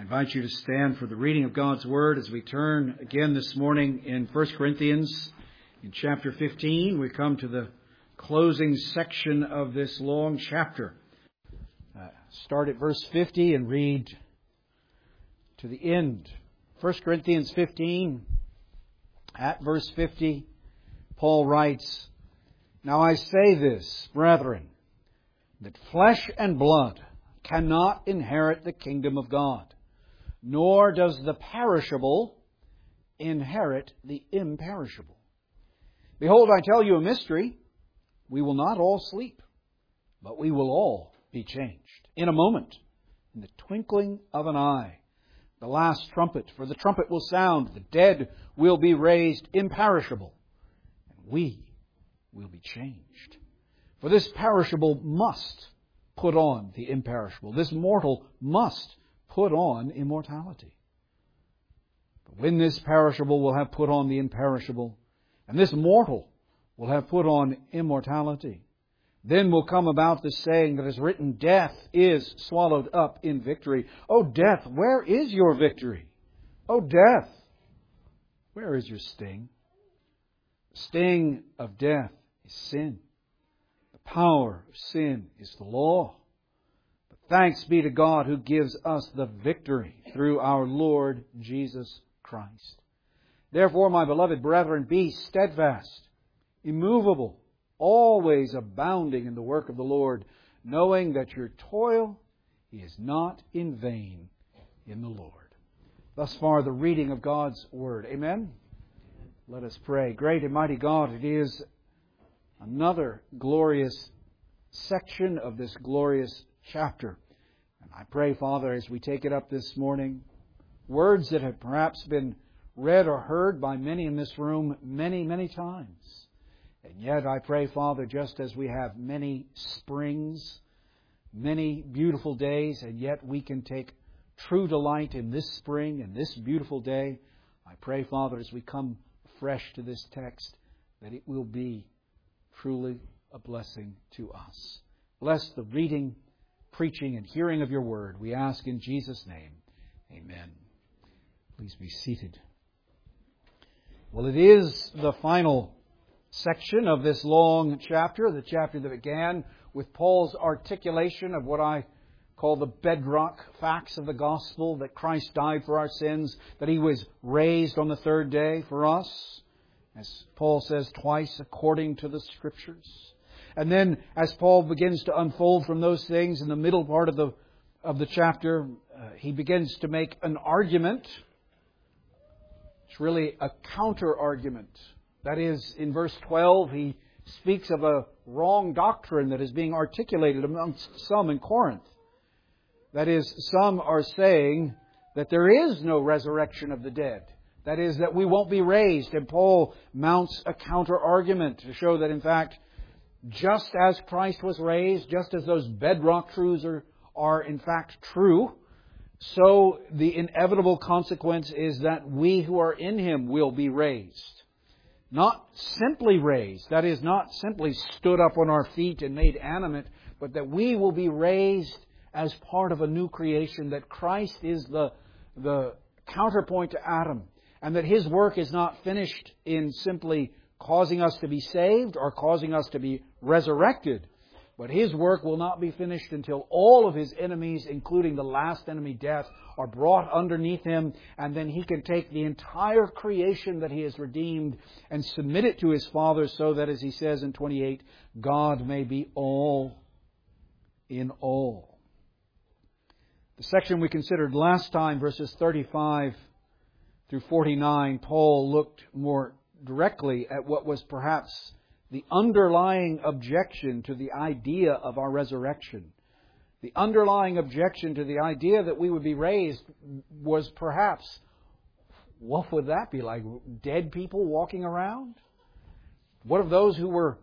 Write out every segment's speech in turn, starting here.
I invite you to stand for the reading of God's Word as we turn again this morning in 1 Corinthians in chapter 15. We come to the closing section of this long chapter. Start at verse 50 and read to the end. 1 Corinthians 15, at verse 50, Paul writes, "Now I say this, brethren, that flesh and blood cannot inherit the kingdom of God, nor does the perishable inherit the imperishable. Behold, I tell you a mystery. We will not all sleep, but we will all be changed. In a moment, in the twinkling of an eye, the last trumpet, for the trumpet will sound, the dead will be raised imperishable, and we will be changed. For this perishable must put on the imperishable. This mortal must put on immortality. But when this perishable will have put on the imperishable, and this mortal will have put on immortality, then will come about the saying that is written, death is swallowed up in victory. O death, where is your victory? O death, where is your sting? The sting of death is sin. The power of sin is the law. But thanks be to God who gives us the victory through our Lord Jesus Christ. Therefore, my beloved brethren, be steadfast, immovable, always abounding in the work of the Lord, knowing that your toil is not in vain in the Lord." Thus far, the reading of God's Word. Amen? Let us pray. Great and mighty God, it is another glorious section of this glorious chapter. And I pray, Father, as we take it up this morning, words that have perhaps been read or heard by many in this room many, many times. And yet I pray, Father, just as we have many springs, many beautiful days, and yet we can take true delight in this spring and this beautiful day, I pray, Father, as we come fresh to this text, that it will be truly a blessing to us. Bless the reading, preaching, and hearing of your word. We ask in Jesus' name. Amen. Please be seated. Well, it is the final section of this long chapter, the chapter that began with Paul's articulation of what I call the bedrock facts of the gospel, that Christ died for our sins, that He was raised on the third day for us, as Paul says twice, according to the Scriptures. And then, as Paul begins to unfold from those things in the middle part of the chapter, he begins to make an argument. It's really a counter-argument. That is, in verse 12, he speaks of a wrong doctrine that is being articulated amongst some in Corinth. That is, some are saying that there is no resurrection of the dead. That is, that we won't be raised. And Paul mounts a counter-argument to show that, in fact, just as Christ was raised, just as those bedrock truths are in fact true, so the inevitable consequence is that we who are in Him will be raised. Not simply raised, that is, not simply stood up on our feet and made animate, but that we will be raised as part of a new creation, that Christ is the counterpoint to Adam, and that His work is not finished in simply causing us to be saved or causing us to be resurrected, but His work will not be finished until all of His enemies, including the last enemy, death, are brought underneath Him, and then He can take the entire creation that He has redeemed and submit it to His Father, so that, as He says in 28, God may be all in all. The section we considered last time, verses 35 through 49, Paul looked more directly at what was perhaps the underlying objection to the idea of our resurrection. The underlying objection to the idea that we would be raised was perhaps, what would that be like? Dead people walking around? What of those who were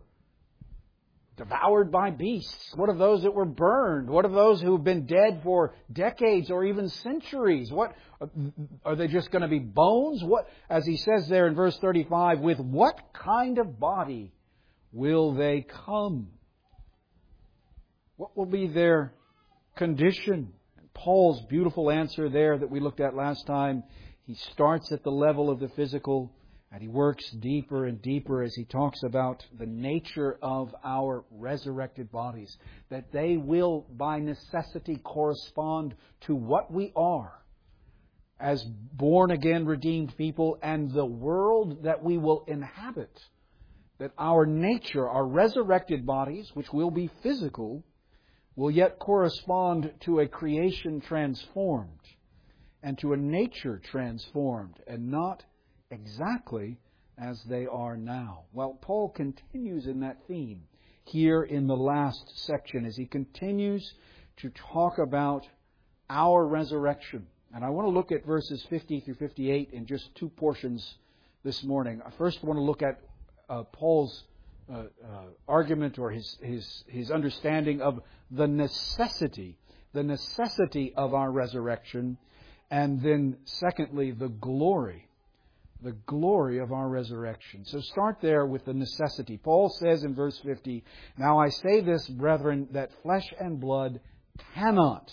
devoured by beasts? What of those that were burned? What of those who have been dead for decades or even centuries? What are they just going to be bones? What, as he says there in verse 35, with what kind of body will they come? What will be their condition? Paul's beautiful answer there that we looked at last time. He starts at the level of the physical, and he works deeper and deeper as he talks about the nature of our resurrected bodies, that they will by necessity correspond to what we are as born-again redeemed people and the world that we will inhabit. That our nature, our resurrected bodies, which will be physical, will yet correspond to a creation transformed and to a nature transformed, and not exactly as they are now. Well, Paul continues in that theme here in the last section as he continues to talk about our resurrection. And I want to look at verses 50 through 58 in just two portions this morning. I first want to look at Paul's argument or his understanding of the necessity of our resurrection, and then secondly, the glory of our resurrection. So start there with the necessity. Paul says in verse 50, "Now I say this, brethren, that flesh and blood cannot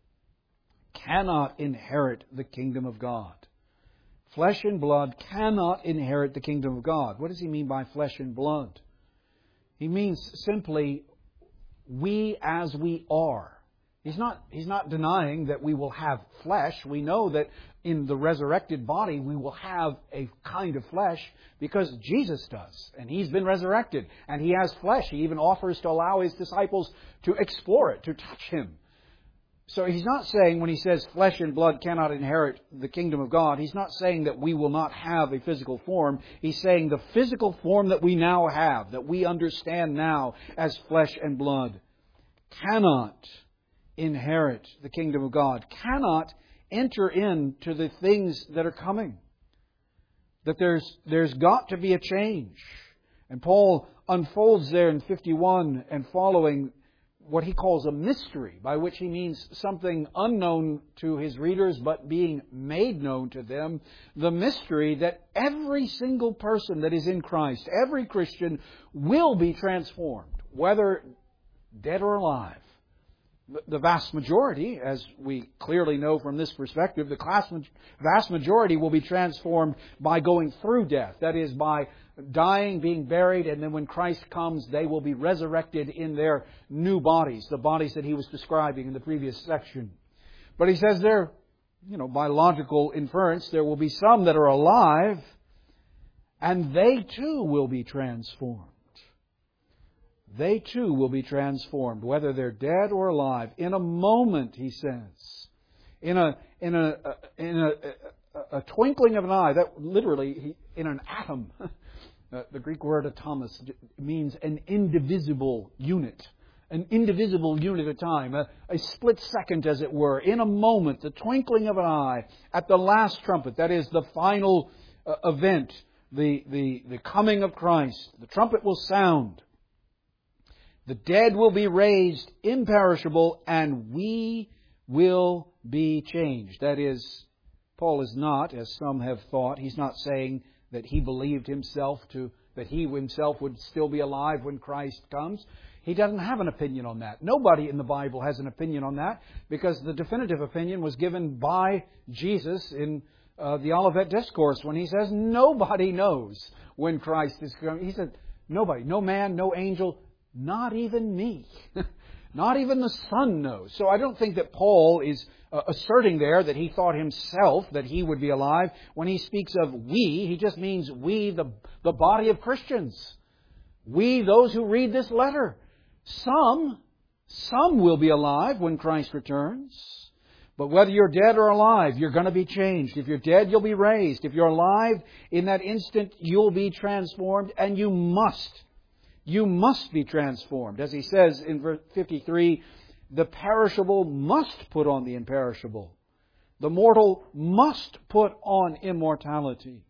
inherit the kingdom of God." Flesh and blood cannot inherit the kingdom of God. What does he mean by flesh and blood? He means simply we as we are. He's not denying that we will have flesh. We know that in the resurrected body we will have a kind of flesh because Jesus does. And He's been resurrected. And He has flesh. He even offers to allow His disciples to explore it, to touch Him. So He's not saying, when He says flesh and blood cannot inherit the kingdom of God, He's not saying that we will not have a physical form. He's saying the physical form that we now have, that we understand now as flesh and blood, cannot inherit the kingdom of God, cannot enter into the things that are coming. That there's got to be a change. And Paul unfolds there in 51 and following what he calls a mystery, by which he means something unknown to his readers but being made known to them. The mystery that every single person that is in Christ, every Christian, will be transformed, whether dead or alive. The vast majority, as we clearly know from this perspective, the vast majority will be transformed by going through death. That is, by dying, being buried, and then when Christ comes, they will be resurrected in their new bodies, the bodies that he was describing in the previous section. But he says there, by logical inference, there will be some that are alive, and they too will be transformed. They too will be transformed, whether they're dead or alive. In a moment, he says. In a twinkling of an eye. That literally, in an atom. The Greek word atomos means an indivisible unit. An indivisible unit of time. A split second, as it were. In a moment, the twinkling of an eye. At the last trumpet. That is the final event. The coming of Christ. The trumpet will sound. The dead will be raised imperishable, and we will be changed. That is, Paul is not, as some have thought, he's not saying that he believed that he himself would still be alive when Christ comes. He doesn't have an opinion on that. Nobody in the Bible has an opinion on that, because the definitive opinion was given by Jesus in the Olivet Discourse when he says nobody knows when Christ is coming. He said, nobody, no man, no angel, not even me. Not even the Son knows. So I don't think that Paul is asserting there that he thought himself that he would be alive. When he speaks of we, he just means we, the body of Christians. We, those who read this letter. Some will be alive when Christ returns. But whether you're dead or alive, you're going to be changed. If you're dead, you'll be raised. If you're alive, in that instant, you'll be transformed, and you must be transformed. As he says in verse 53, the perishable must put on the imperishable. The mortal must put on immortality.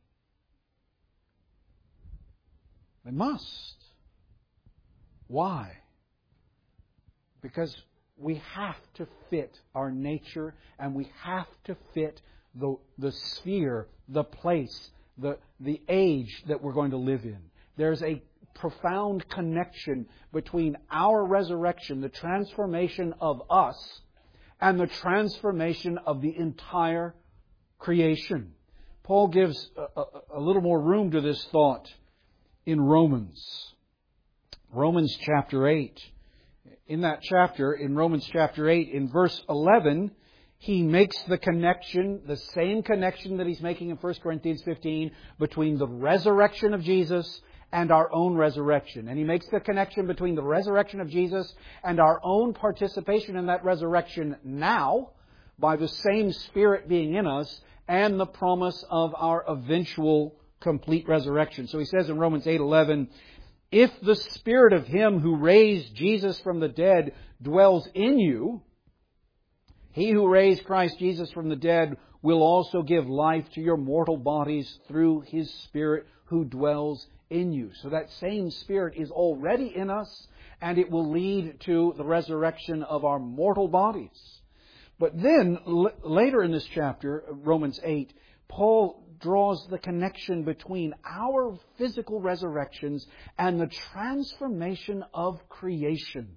They must. Why? Because we have to fit our nature, and we have to fit the sphere, the place, the age that we're going to live in. There's a profound connection between our resurrection, the transformation of us, and the transformation of the entire creation. Paul gives a little more room to this thought in Romans. Romans chapter 8. In that chapter, in Romans chapter 8, in verse 11, he makes the connection, the same connection that he's making in 1 Corinthians 15, between the resurrection of Jesus and our own resurrection. And he makes the connection between the resurrection of Jesus and our own participation in that resurrection now, by the same Spirit being in us, and the promise of our eventual complete resurrection. So he says in Romans 8:11, if the Spirit of Him who raised Jesus from the dead dwells in you, He who raised Christ Jesus from the dead will also give life to your mortal bodies through His Spirit who dwells in you. So that same Spirit is already in us, and it will lead to the resurrection of our mortal bodies. But then, later in this chapter, Romans 8, Paul draws the connection between our physical resurrections and the transformation of creation.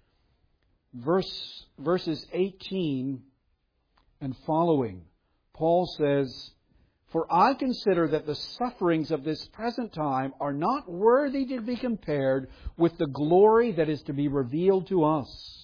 Verses 18 and following, Paul says, for I consider that the sufferings of this present time are not worthy to be compared with the glory that is to be revealed to us.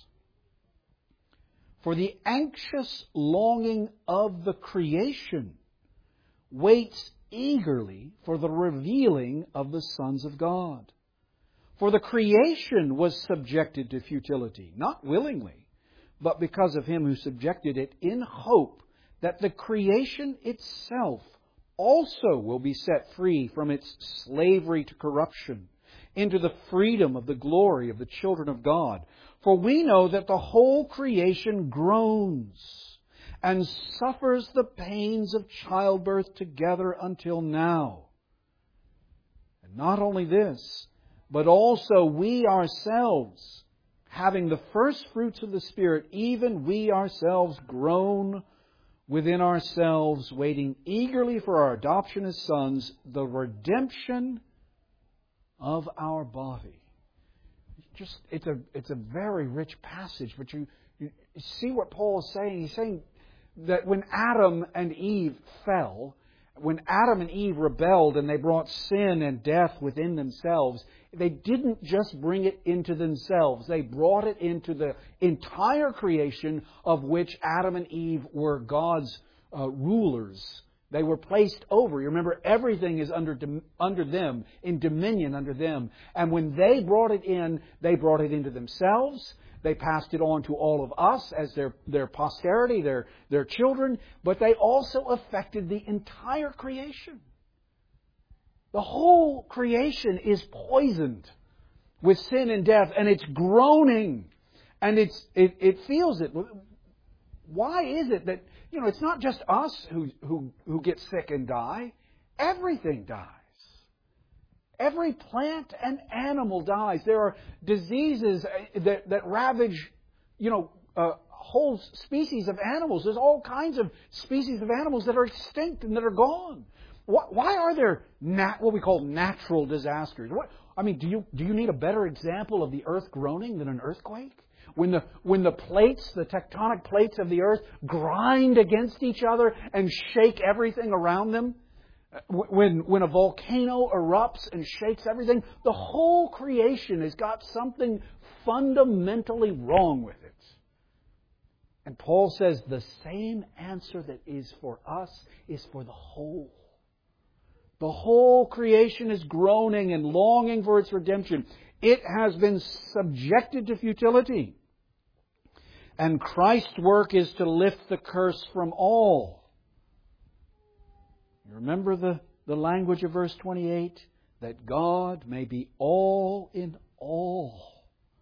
For the anxious longing of the creation waits eagerly for the revealing of the sons of God. For the creation was subjected to futility, not willingly, but because of Him who subjected it, in hope that the creation itself also will be set free from its slavery to corruption into the freedom of the glory of the children of God. For we know that the whole creation groans and suffers the pains of childbirth together until now. And not only this, but also we ourselves, having the first fruits of the Spirit, even we ourselves groan within ourselves, waiting eagerly for our adoption as sons, the redemption of our body. It's a very rich passage, but you see what Paul is saying. He's saying that when Adam and Eve fell, when Adam and Eve rebelled and they brought sin and death within themselves, they didn't just bring it into themselves. They brought it into the entire creation, of which Adam and Eve were God's rulers. They were placed over. You remember, everything is under them, in dominion under them. And when they brought it into themselves. They passed it on to all of us as their posterity, their children. But they also affected the entire creation. The whole creation is poisoned with sin and death, and it's groaning, and it feels it. Why is it that, it's not just us who get sick and die. Everything dies. Every plant and animal dies. There are diseases that ravage, whole species of animals. There's all kinds of species of animals that are extinct and that are gone. Why are there what we call natural disasters? Do you need a better example of the earth groaning than an earthquake? When the plates, the tectonic plates of the earth grind against each other and shake everything around them, when a volcano erupts and shakes everything, the whole creation has got something fundamentally wrong with it. And Paul says the same answer that is for us is for the whole. The whole creation is groaning and longing for its redemption. It has been subjected to futility. And Christ's work is to lift the curse from all. You remember the language of verse 28? That God may be all in all.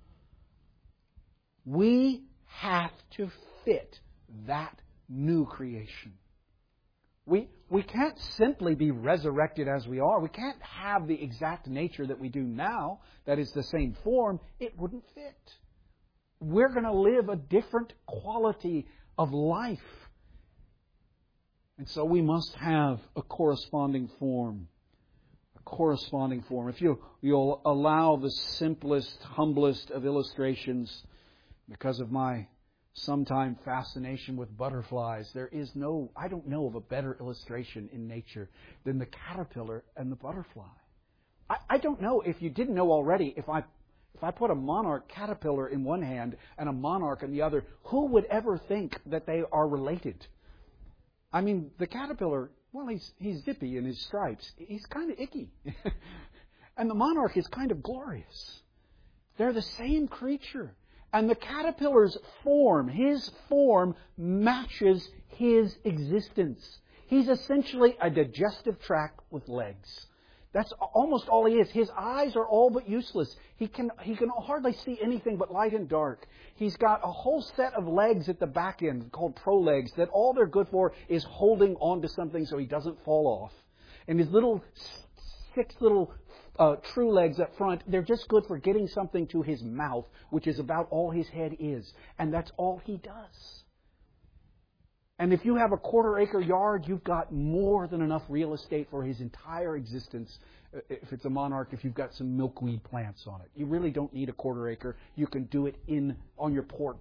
We have to fit that new creation. We can't simply be resurrected as we are. We can't have the exact nature that we do now, that is the same form. It wouldn't fit. We're going to live a different quality of life. And so we must have a corresponding form. A corresponding form. If you'll allow the simplest, humblest of illustrations, because of my sometime fascination with butterflies. I don't know of a better illustration in nature than the caterpillar and the butterfly. I don't know if you didn't know already, if I put a monarch caterpillar in one hand and a monarch in the other, who would ever think that they are related? I mean, the caterpillar, well, he's zippy in his stripes. He's kind of icky. And the monarch is kind of glorious. They're the same creature. And the caterpillar's form, his form, matches his existence. He's essentially a digestive tract with legs. That's almost all he is. His eyes are all but useless. He can hardly see anything but light and dark. He's got a whole set of legs at the back end called prolegs that all they're good for is holding on to something so he doesn't fall off. And his six little true legs up front, they're just good for getting something to his mouth, which is about all his head is. And that's all he does. And if you have a 1/4 acre yard, you've got more than enough real estate for his entire existence. If it's a monarch, if you've got some milkweed plants on it. You really don't need a 1/4 acre. You can do it on your porch.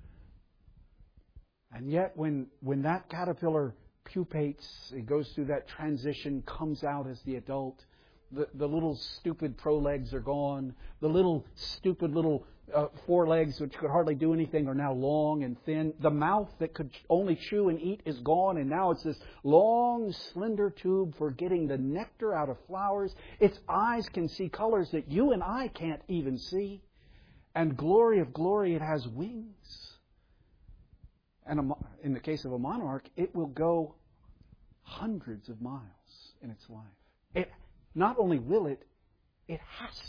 And yet when that caterpillar pupates, it goes through that transition, comes out as the adult, the little stupid prolegs are gone. The little stupid forelegs, which could hardly do anything, are now long and thin. The mouth that could only chew and eat is gone, and now it's this long, slender tube for getting the nectar out of flowers. Its eyes can see colors that you and I can't even see. And glory of glory, it has wings. And in the case of a monarch, it will go hundreds of miles in its life. Not only will it has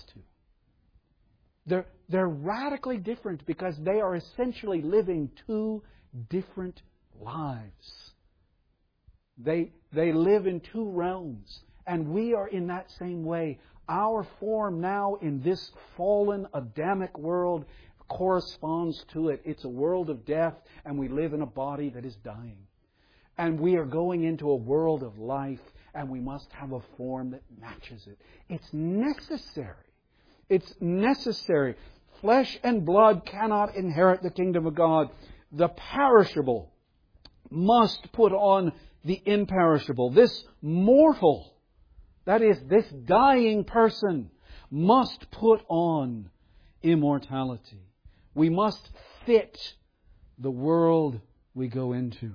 to. They're radically different because they are essentially living two different lives. They live in two realms, and we are in that same way. Our form now in this fallen Adamic world corresponds to it. It's a world of death, and we live in a body that is dying. And we are going into a world of life, and we must have a form that matches it. It's necessary. It's necessary. Flesh and blood cannot inherit the kingdom of God. The perishable must put on the imperishable. This mortal, that is, this dying person, must put on immortality. We must fit the world we go into.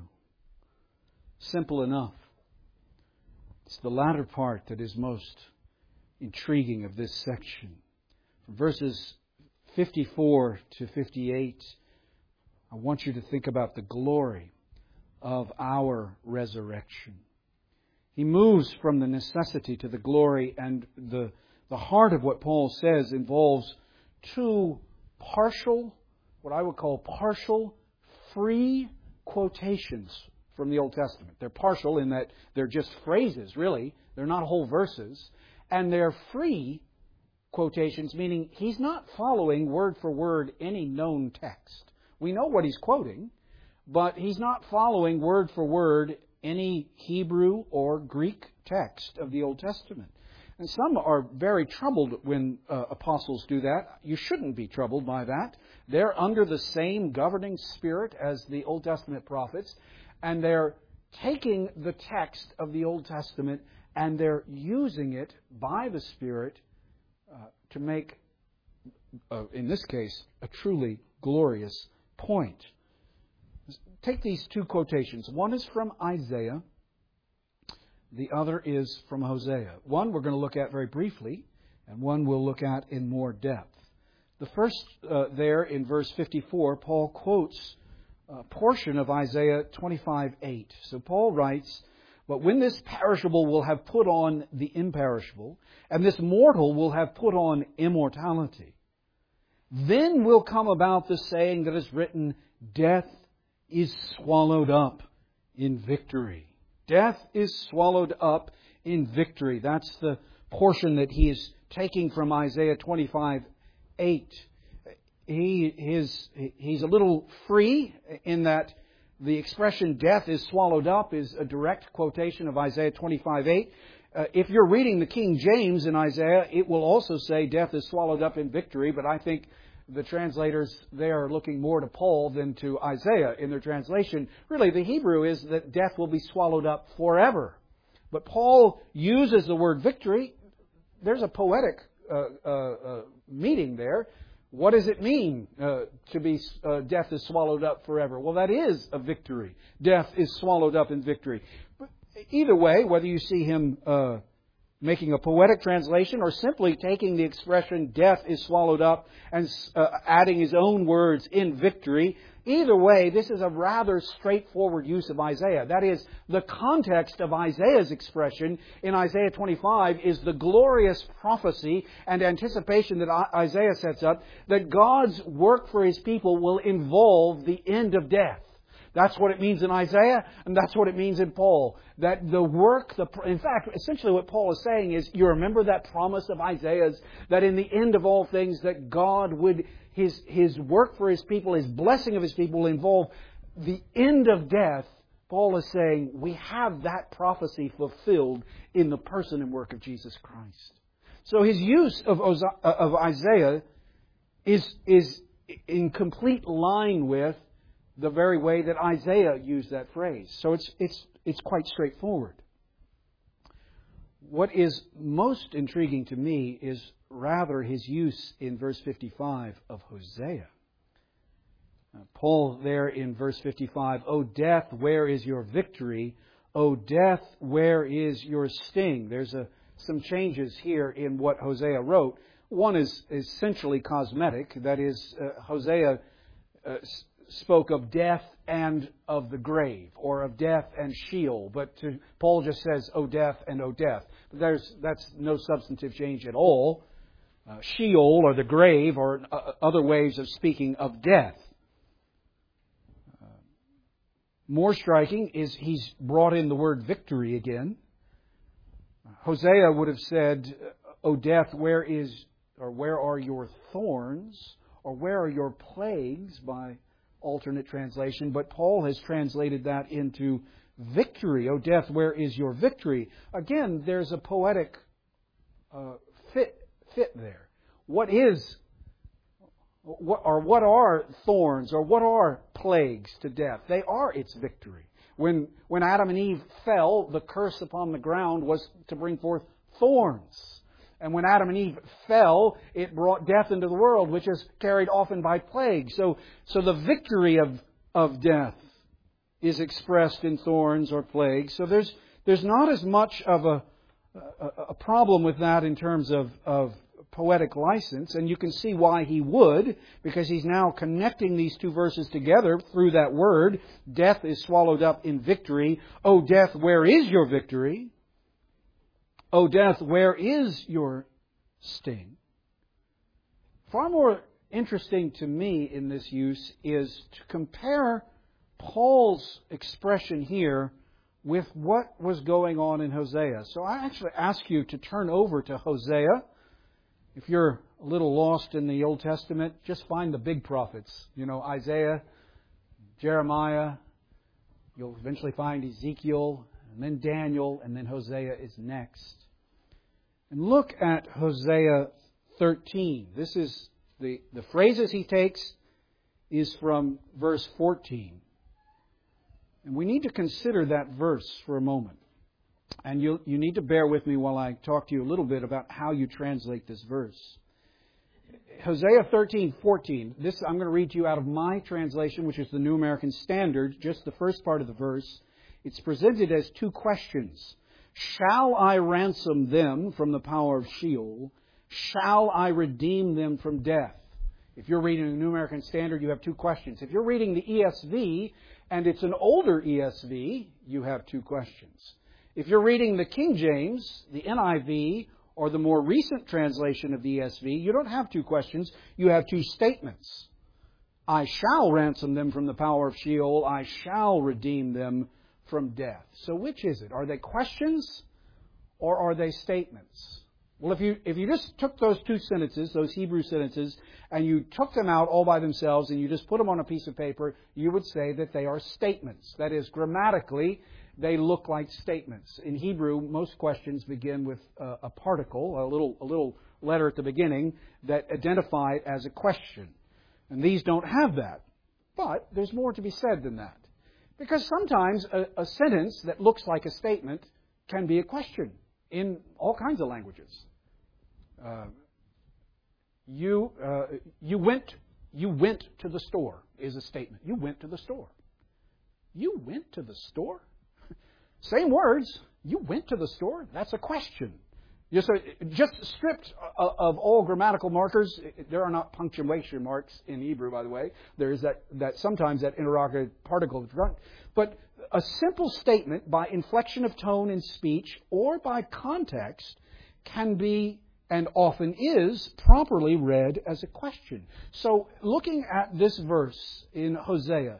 Simple enough. It's the latter part that is most intriguing of this section. From verses 54 to 58, I want you to think about the glory of our resurrection. He moves from the necessity to the glory, and the heart of what Paul says involves two what I would call partial, free quotations from the Old Testament. They're partial in that they're just phrases, really. They're not whole verses. And they're free quotations, meaning he's not following word for word any known text. We know what he's quoting, but he's not following word for word any Hebrew or Greek text of the Old Testament. And some are very troubled when apostles do that. You shouldn't be troubled by that. They're under the same governing spirit as the Old Testament prophets, and they're taking the text of the Old Testament and they're using it by the Spirit to make, in this case, a truly glorious point. Take these two quotations. One is from Isaiah. The other is from Hosea. One we're going to look at very briefly, and one we'll look at in more depth. The first there in verse 54, Paul quotes a portion of Isaiah 25:8. So Paul writes, "But when this perishable will have put on the imperishable, and this mortal will have put on immortality, then will come about the saying that is written, Death is swallowed up in victory." Death is swallowed up in victory. That's the portion that he is taking from Isaiah 25:8. He's a little free in that the expression death is swallowed up is a direct quotation of Isaiah 25:8. If you're reading the King James in Isaiah, it will also say death is swallowed up in victory, but I think the translators, they are looking more to Paul than to Isaiah in their translation. Really, the Hebrew is that death will be swallowed up forever. But Paul uses the word victory. There's a poetic meaning there. What does it mean to be death is swallowed up forever? Well, that is a victory. Death is swallowed up in victory. But either way, whether you see him making a poetic translation or simply taking the expression death is swallowed up and adding his own words in victory, either way, this is a rather straightforward use of Isaiah. That is, the context of Isaiah's expression in Isaiah 25 is the glorious prophecy and anticipation that Isaiah sets up that God's work for His people will involve the end of death. That's what it means in Isaiah, and that's what it means in Paul. That the work, in fact, essentially what Paul is saying is, you remember that promise of Isaiah's, that in the end of all things, that God would, His work for His people, His blessing of His people will involve the end of death. Paul is saying, we have that prophecy fulfilled in the person and work of Jesus Christ. So his use of Isaiah is in complete line with the very way that Isaiah used that phrase. So it's quite straightforward. What is most intriguing to me is rather his use in verse 55 of Hosea. Paul there in verse 55, O death, where is your victory? O death, where is your sting? There's some changes here in what Hosea wrote. One is essentially cosmetic. That is, Hosea spoke of death and of the grave, or of death and Sheol. But Paul just says, O death and O death. But that's no substantive change at all. Sheol, or the grave, or other ways of speaking of death. More striking is he's brought in the word victory again. Hosea would have said, O death, where are your thorns? Or where are your plagues, by alternate translation, but Paul has translated that into victory. O death, where is your victory? Again, there's a poetic fit there. What are thorns, or what are plagues to death? They are its victory. When Adam and Eve fell, the curse upon the ground was to bring forth thorns. And when Adam and Eve fell, it brought death into the world, which is carried often by plague. So the victory of death is expressed in thorns or plagues. So there's not as much of a problem with that in terms of poetic license. And you can see why he would, because he's now connecting these two verses together through that word. Death is swallowed up in victory. O death, where is your victory? O death, where is your sting? Far more interesting to me in this use is to compare Paul's expression here with what was going on in Hosea. So I actually ask you to turn over to Hosea. If you're a little lost in the Old Testament, just find the big prophets. Isaiah, Jeremiah, you'll eventually find Ezekiel, and then Daniel, and then Hosea is next. And look at Hosea 13. This is the phrases he takes is from verse 14. And we need to consider that verse for a moment. And you need to bear with me while I talk to you a little bit about how you translate this verse. Hosea 13:14. This I'm going to read to you out of my translation, which is the New American Standard, just the first part of the verse. It's presented as two questions. Shall I ransom them from the power of Sheol? Shall I redeem them from death? If you're reading the New American Standard, you have two questions. If you're reading the ESV, and it's an older ESV, you have two questions. If you're reading the King James, the NIV, or the more recent translation of the ESV, you don't have two questions, you have two statements. I shall ransom them from the power of Sheol. I shall redeem them from death. So which is it? Are they questions or are they statements? Well, if you just took those two sentences, those Hebrew sentences, and you took them out all by themselves and you just put them on a piece of paper, you would say that they are statements. That is, grammatically, they look like statements. In Hebrew, most questions begin with a particle, a little letter at the beginning that identify it as a question. And these don't have that. But there's more to be said than that. Because sometimes a sentence that looks like a statement can be a question in all kinds of languages. You went to the store is a statement. You went to the store. You went to the store? Same words. You went to the store? That's a question. Just stripped of all grammatical markers. There are not punctuation marks in Hebrew, by the way. There is that sometimes that interrogative particle. But a simple statement by inflection of tone in speech or by context can be, and often is, properly read as a question. So looking at this verse in Hosea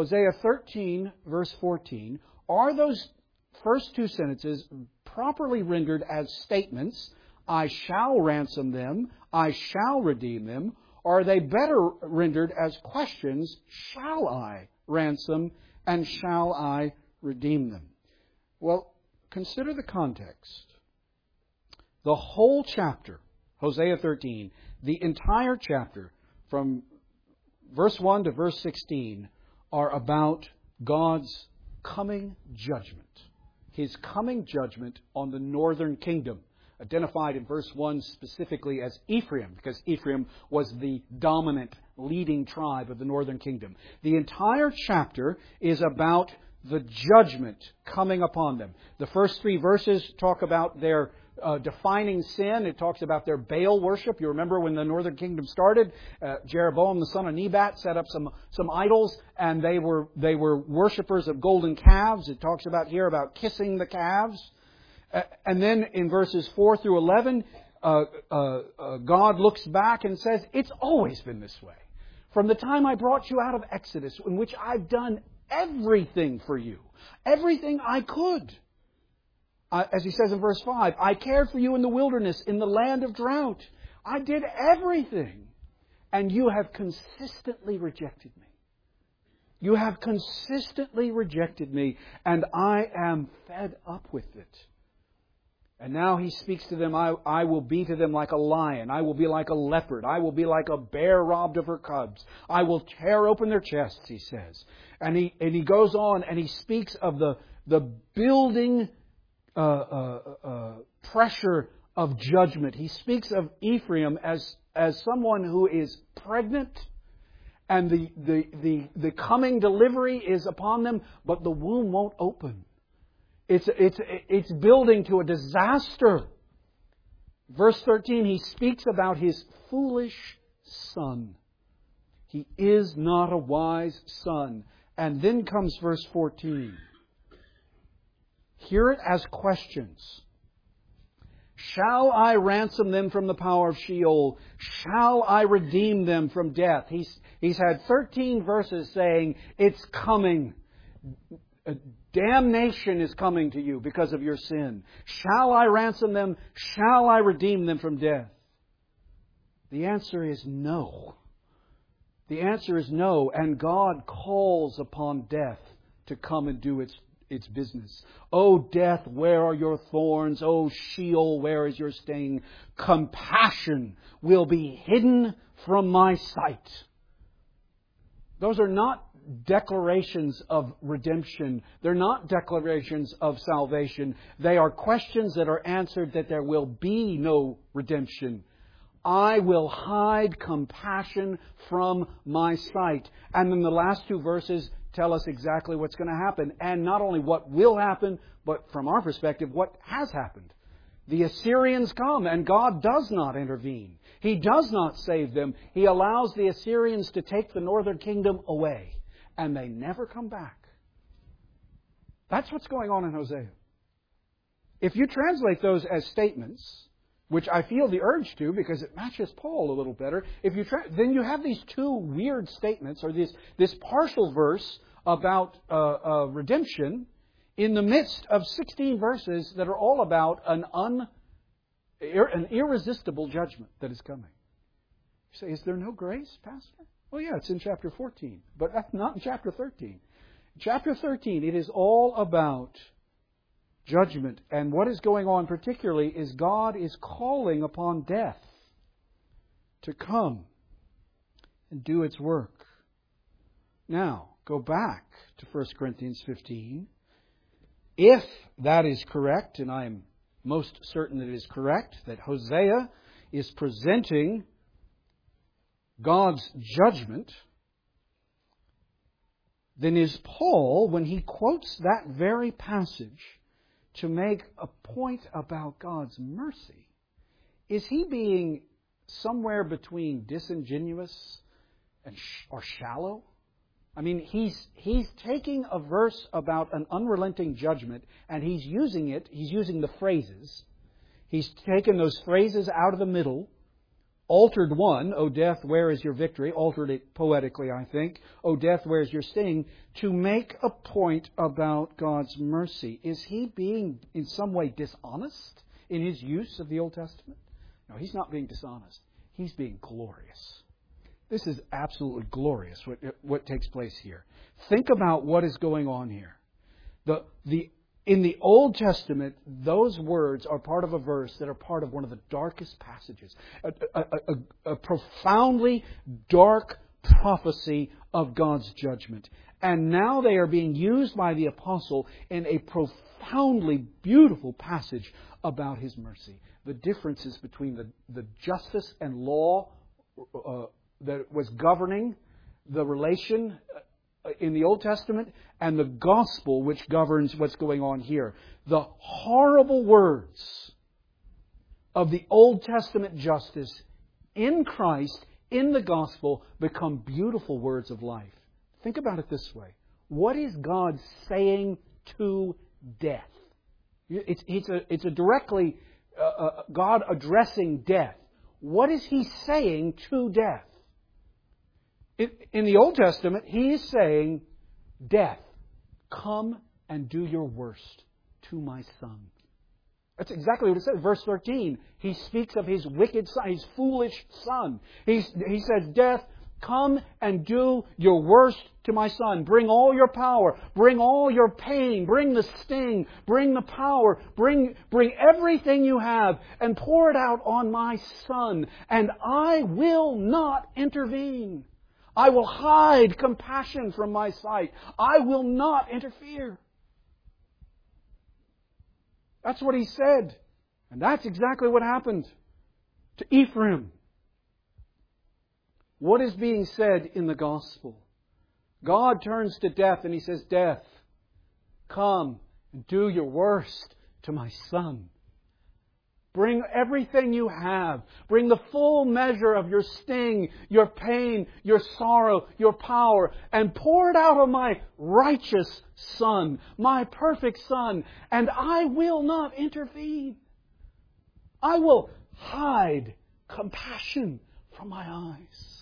13, verse 14, are those first two sentences properly rendered as statements, I shall ransom them, I shall redeem them, or are they better rendered as questions, shall I ransom and shall I redeem them? Well, consider the context. The whole chapter, Hosea 13, the entire chapter from verse 1 to verse 16 are about God's coming judgment. His coming judgment on the northern kingdom, identified in verse 1 specifically as Ephraim, because Ephraim was the dominant, leading tribe of the northern kingdom. The entire chapter is about the judgment coming upon them. The first three verses talk about their defining sin. It talks about their Baal worship. You remember when the northern kingdom started, Jeroboam the son of Nebat set up some idols, and they were worshippers of golden calves. It talks about here about kissing the calves. And then in verses 4 through 11, God looks back and says, it's always been this way. From the time I brought you out of Exodus, in which I've done everything for you, everything I could. As he says in verse 5, I cared for you in the wilderness, in the land of drought. I did everything, and you have consistently rejected me. You have consistently rejected me, and I am fed up with it. And now he speaks to them, I will be to them like a lion. I will be like a leopard. I will be like a bear robbed of her cubs. I will tear open their chests, he says. And he goes on and he speaks of the building pressure of judgment. He speaks of Ephraim as someone who is pregnant, and the coming delivery is upon them, but the womb won't open. It's building to a disaster. Verse 13, he speaks about his foolish son. He is not a wise son. And then comes verse 14. Hear it as questions. Shall I ransom them from the power of Sheol? Shall I redeem them from death? He's had 13 verses saying, it's coming. Damnation is coming to you because of your sin. Shall I ransom them? Shall I redeem them from death? The answer is no. The answer is no, and God calls upon death to come and do its business. O death, where are your thorns? O Sheol, where is your sting? Compassion will be hidden from my sight. Those are not declarations of redemption. They're not declarations of salvation. They are questions that are answered that there will be no redemption. I will hide compassion from my sight. And then the last two verses tell us exactly what's going to happen. And not only what will happen, but from our perspective, what has happened. The Assyrians come, and God does not intervene. He does not save them. He allows the Assyrians to take the northern kingdom away. And they never come back. That's what's going on in Hosea. If you translate those as statements, which I feel the urge to because it matches Paul a little better, then you have these two weird statements, or this partial verse about redemption in the midst of 16 verses that are all about an irresistible judgment that is coming. You say, is there no grace, Pastor? Well, yeah, it's in chapter 14, but that's not in chapter 13. Chapter 13, it is all about judgment. And what is going on particularly is God is calling upon death to come and do its work. Now, go back to 1 Corinthians 15. If that is correct, and I am most certain that it is correct, that Hosea is presenting God's judgment, then is Paul, when he quotes that very passage to make a point about God's mercy, is he being somewhere between disingenuous or shallow? I mean, he's taking a verse about an unrelenting judgment and he's using the phrases. He's taken those phrases out of the middle, altered one, O death, where is your victory? Altered it poetically, I think. O death, where is your sting? To make a point about God's mercy. Is he being in some way dishonest in his use of the Old Testament? No, he's not being dishonest. He's being glorious. This is absolutely glorious, what takes place here. Think about what is going on here. In the Old Testament, those words are part of a verse that are part of one of the darkest passages. A profoundly dark prophecy of God's judgment. And now they are being used by the apostle in a profoundly beautiful passage about His mercy. The differences between the justice and law that was governing the relation in the Old Testament and the gospel which governs what's going on here. The horrible words of the Old Testament justice in Christ, in the gospel, become beautiful words of life. Think about it this way. What is God saying to death? It's a directly God addressing death. What is He saying to death? In the Old Testament, He is saying, death, come and do your worst to my Son. That's exactly what it says. Verse 13, He speaks of His wicked Son, His foolish Son. He says, death, come and do your worst to my Son. Bring all your power. Bring all your pain. Bring the sting. Bring the power. Bring everything you have and pour it out on my Son. And I will not intervene. I will hide compassion from my sight. I will not interfere. That's what He said. And that's exactly what happened to Ephraim. What is being said in the gospel? God turns to death and He says, death, come and do your worst to my Son. Bring everything you have. Bring the full measure of your sting, your pain, your sorrow, your power, and pour it out on my righteous Son, my perfect Son, and I will not intervene. I will hide compassion from my eyes.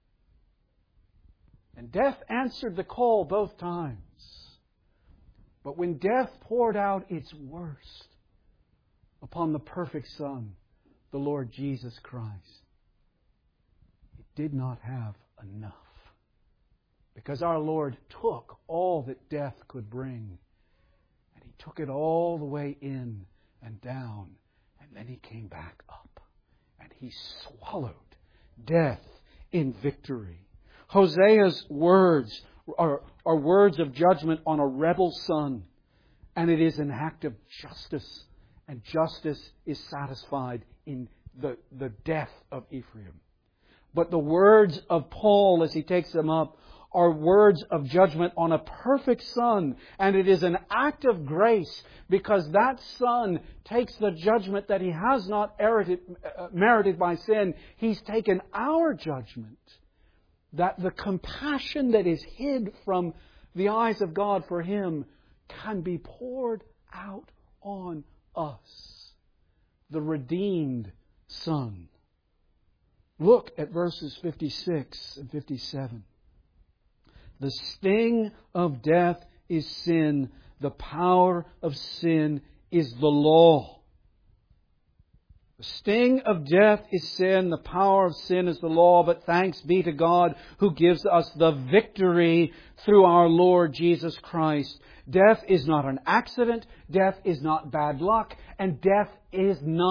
And death answered the call both times. But when death poured out its worst upon the perfect Son, the Lord Jesus Christ, it did not have enough. Because our Lord took all that death could bring, and He took it all the way in and down, and then He came back up, and He swallowed death in victory. Hosea's words are words of judgment on a rebel son, and it is an act of justice. And justice is satisfied in the death of Ephraim. But the words of Paul, as he takes them up, are words of judgment on a perfect Son. And it is an act of grace because that Son takes the judgment that He has not merited by sin. He's taken our judgment. That the compassion that is hid from the eyes of God for Him can be poured out on us, the redeemed Son. Look at verses 56 and 57. The sting of death is sin. The power of sin is the law. The sting of death is sin. The power of sin is the law. But thanks be to God who gives us the victory through our Lord Jesus Christ. Death is not an accident. Death is not bad luck. And death is not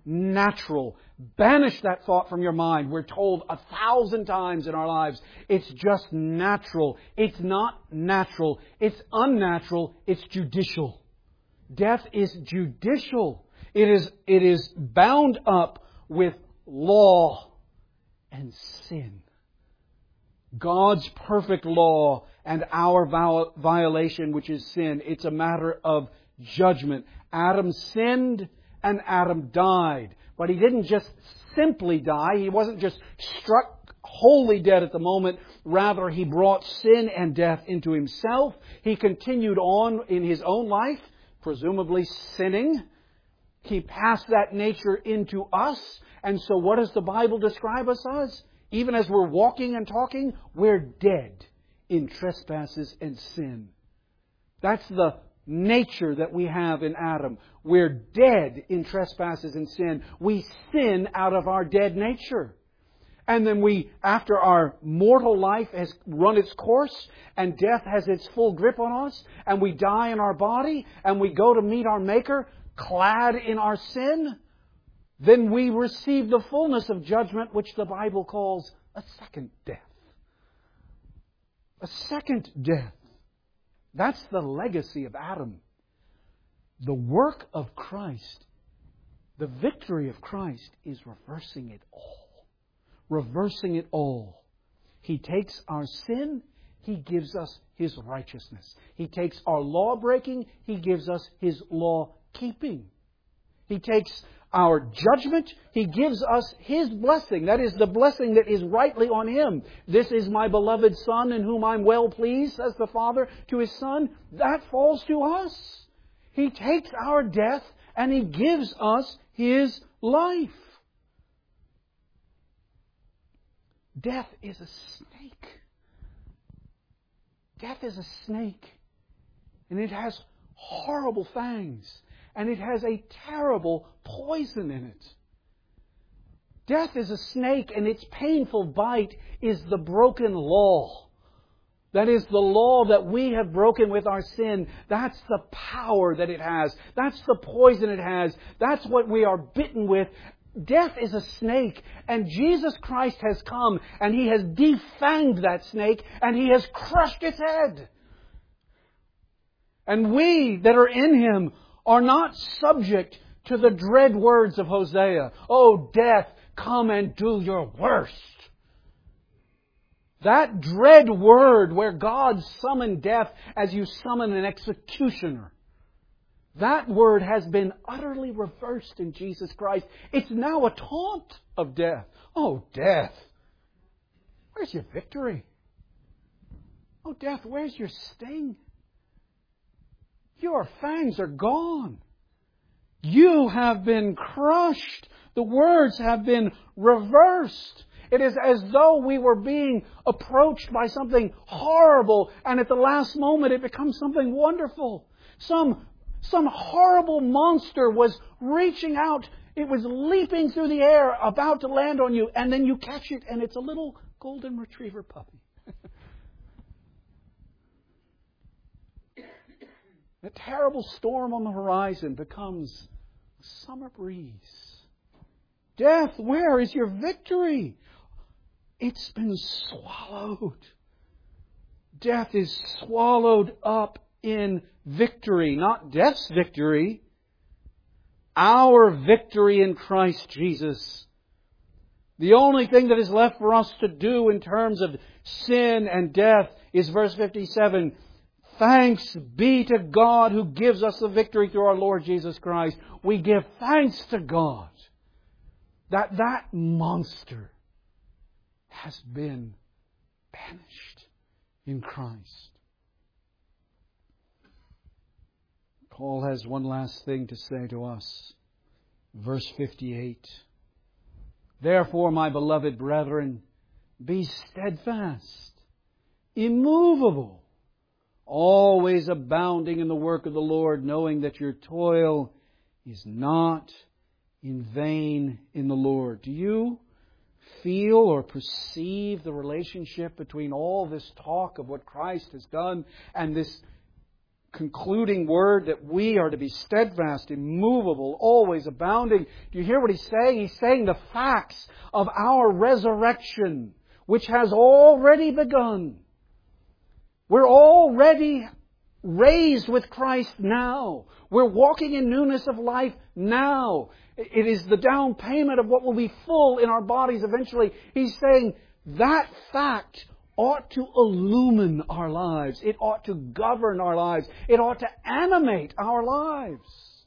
natural. Banish that thought from your mind. We're told 1,000 times in our lives, it's just natural. It's not natural. It's unnatural. It's judicial. Death is judicial. It is bound up with law and sin. God's perfect law and our violation, which is sin. It's a matter of judgment. Adam sinned and Adam died. But he didn't just simply die. He wasn't just struck wholly dead at the moment. Rather, he brought sin and death into himself. He continued on in his own life, presumably sinning. He passed that nature into us. And so what does the Bible describe us as? Even as we're walking and talking, we're dead in trespasses and sin. That's the nature that we have in Adam. We're dead in trespasses and sin. We sin out of our dead nature. And then after our mortal life has run its course and death has its full grip on us, and we die in our body and we go to meet our Maker clad in our sin, then we receive the fullness of judgment, which the Bible calls a second death. A second death. That's the legacy of Adam. The work of Christ, the victory of Christ, is reversing it all. Reversing it all. He takes our sin, He gives us His righteousness. He takes our law breaking, He gives us His law keeping. He takes our judgment, He gives us His blessing. That is the blessing that is rightly on Him. This is my beloved Son in whom I'm well pleased, says the Father to His Son. That falls to us. He takes our death and He gives us His life. Death is a snake. Death is a snake. And it has horrible fangs. And it has a terrible poison in it. Death is a snake, and its painful bite is the broken law. That is the law that we have broken with our sin. That's the power that it has. That's the poison it has. That's what we are bitten with. Death is a snake, and Jesus Christ has come, and He has defanged that snake, and He has crushed its head. And we that are in Him are not subject to the dread words of Hosea. Oh, death, come and do your worst. That dread word where God summoned death as you summon an executioner. That word has been utterly reversed in Jesus Christ. It's now a taunt of death. Oh, death, where's your victory? Oh, death, where's your sting? Your fangs are gone. You have been crushed. The words have been reversed. It is as though we were being approached by something horrible, and at the last moment it becomes something wonderful. Some horrible monster was reaching out. It was leaping through the air, about to land on you, and then you catch it, and it's a little golden retriever puppy. A terrible storm on the horizon becomes a summer breeze. Death, where is your victory? It's been swallowed. Death is swallowed up in victory, not death's victory. Our victory in Christ Jesus. The only thing that is left for us to do in terms of sin and death is verse 57. Thanks be to God who gives us the victory through our Lord Jesus Christ. We give thanks to God that monster has been banished in Christ. Paul has one last thing to say to us. Verse 58. Therefore, my beloved brethren, be steadfast, immovable, always abounding in the work of the Lord, knowing that your toil is not in vain in the Lord. Do you feel or perceive the relationship between all this talk of what Christ has done and this concluding word that we are to be steadfast, immovable, always abounding. Do you hear what He's saying? He's saying the facts of our resurrection, which has already begun. We're already raised with Christ now. We're walking in newness of life now. It is the down payment of what will be full in our bodies eventually. He's saying that fact ought to illumine our lives. It ought to govern our lives. It ought to animate our lives.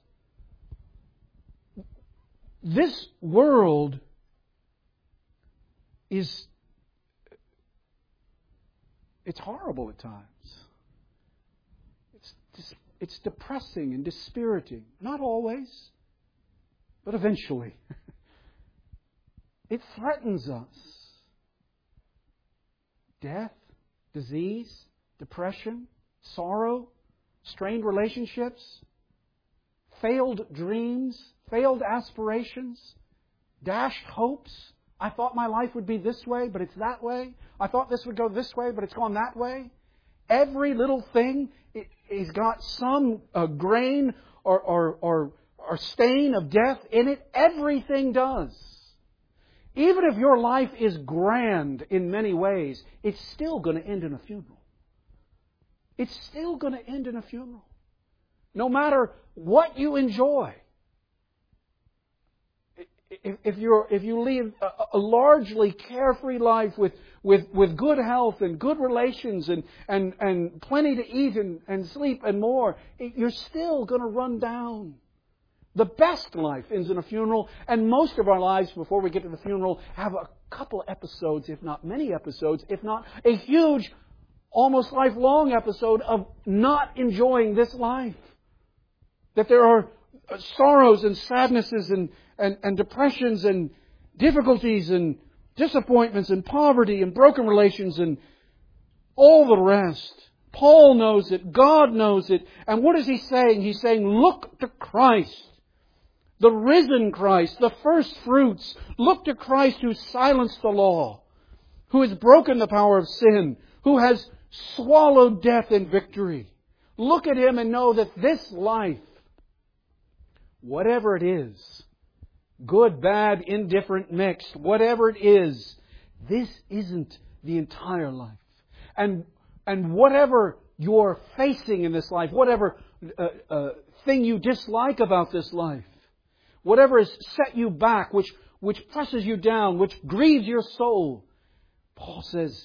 This world it's horrible at times. It's depressing and dispiriting. Not always, but eventually. It threatens us. Death, disease, depression, sorrow, strained relationships, failed dreams, failed aspirations, dashed hopes. I thought my life would be this way, but it's that way. I thought this would go this way, but it's gone that way. Every little thing has got some grain or stain of death in it. Everything does. Even if your life is grand in many ways, it's still going to end in a funeral. It's still going to end in a funeral. No matter what you enjoy. If you lead a largely carefree life with good health and good relations and plenty to eat and sleep and more, you're still going to run down. The best life ends in a funeral, and most of our lives before we get to the funeral have a couple episodes, if not many episodes, if not a huge, almost lifelong episode of not enjoying this life. That there are sorrows and sadnesses and depressions and difficulties and disappointments and poverty and broken relations and all the rest. Paul knows it. God knows it. And what is he saying? He's saying, look to Christ. The risen Christ, the first fruits. Look to Christ who silenced the law, who has broken the power of sin, who has swallowed death in victory. Look at Him and know that this life, whatever it is, good, bad, indifferent, mixed, whatever it is, this isn't the entire life. And whatever you're facing in this life, whatever thing you dislike about this life, whatever has set you back, which presses you down, which grieves your soul, Paul says,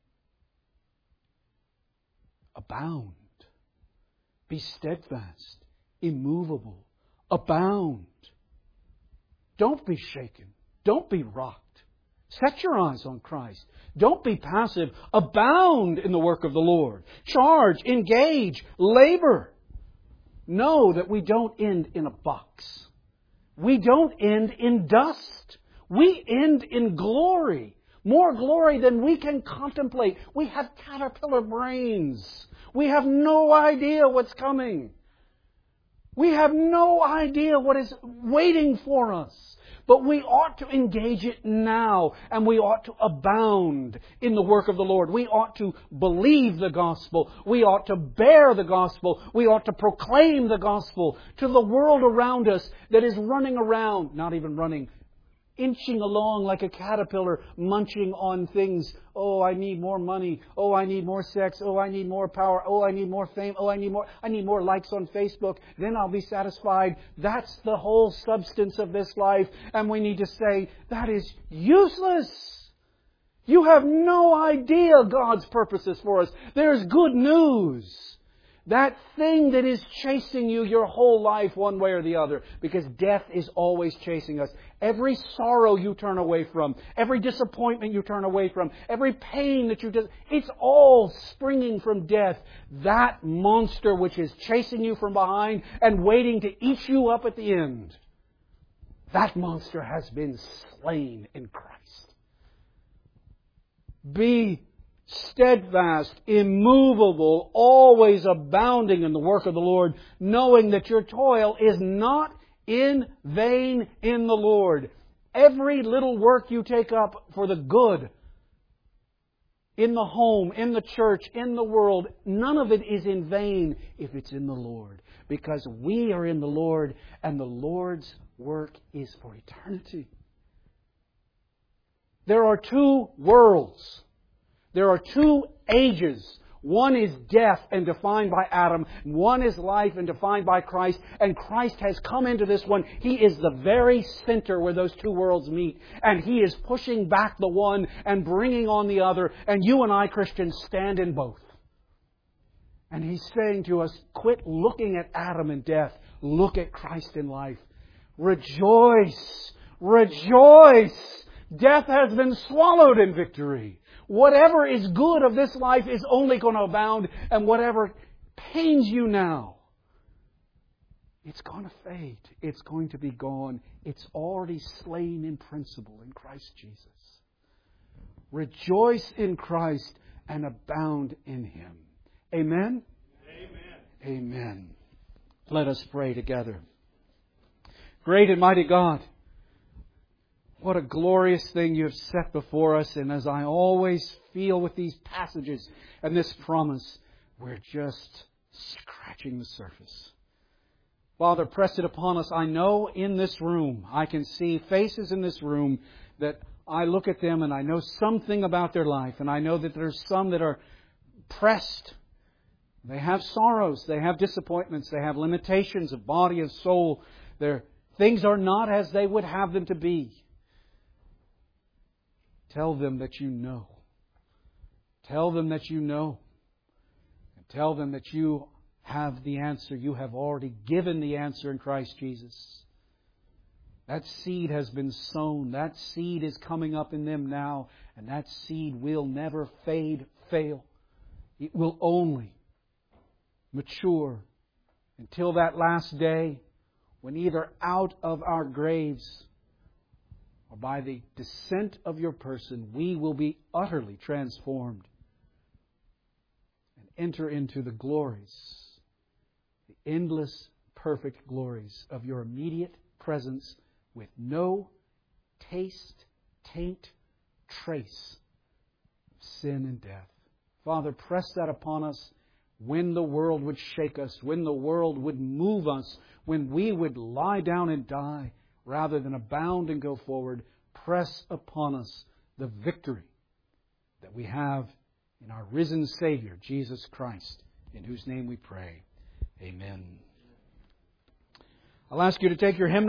abound. Be steadfast, immovable, abound. Don't be shaken. Don't be rocked. Set your eyes on Christ. Don't be passive. Abound in the work of the Lord. Charge, engage, labor. Know that we don't end in a box. We don't end in dust. We end in glory. More glory than we can contemplate. We have caterpillar brains. We have no idea what's coming. We have no idea what is waiting for us. But we ought to engage it now, and we ought to abound in the work of the Lord. We ought to believe the gospel. We ought to bear the gospel. We ought to proclaim the gospel to the world around us that is running around, not even running, inching along like a caterpillar, munching on things. Oh, I need more money. Oh, I need more sex. Oh, I need more power. Oh, I need more fame. Oh, I need more likes on Facebook. Then I'll be satisfied. That's the whole substance of this life. And we need to say, that is useless. You have no idea God's purposes for us. There's good news. That thing that is chasing you your whole life one way or the other. Because death is always chasing us. Every sorrow you turn away from. Every disappointment you turn away from. Every pain that you do. It's all springing from death. That monster which is chasing you from behind and waiting to eat you up at the end. That monster has been slain in Christ. Be steadfast, immovable, always abounding in the work of the Lord, knowing that your toil is not in vain in the Lord. Every little work you take up for the good in the home, in the church, in the world, none of it is in vain if it's in the Lord. Because we are in the Lord, and the Lord's work is for eternity. There are two worlds. There are two ages. One is death and defined by Adam. One is life and defined by Christ. And Christ has come into this one. He is the very center where those two worlds meet. And He is pushing back the one and bringing on the other. And you and I, Christians, stand in both. And He's saying to us, quit looking at Adam and death. Look at Christ in life. Rejoice! Rejoice! Death has been swallowed in victory. Whatever is good of this life is only going to abound, and whatever pains you now, it's going to fade. It's going to be gone. It's already slain in principle in Christ Jesus. Rejoice in Christ and abound in Him. Amen? Amen. Amen. Let us pray together. Great and mighty God, what a glorious thing You have set before us. And as I always feel with these passages and this promise, we're just scratching the surface. Father, press it upon us. I know in this room, I can see faces in this room that I look at them and I know something about their life. And I know that there's some that are pressed. They have sorrows. They have disappointments. They have limitations of body and soul. Things are not as they would have them to be. Tell them that You know. Tell them that You know. And tell them that You have the answer. You have already given the answer in Christ Jesus. That seed has been sown. That seed is coming up in them now. And that seed will never fail. It will only mature until that last day when either out of our graves or by the descent of Your person, we will be utterly transformed and enter into the glories, the endless, perfect glories of Your immediate presence with no taste, taint, trace of sin and death. Father, press that upon us when the world would shake us, when the world would move us, when we would lie down and die rather than abound and go forward. Press upon us the victory that we have in our risen Savior, Jesus Christ, in whose name we pray. Amen. I'll ask you to take your hymnal.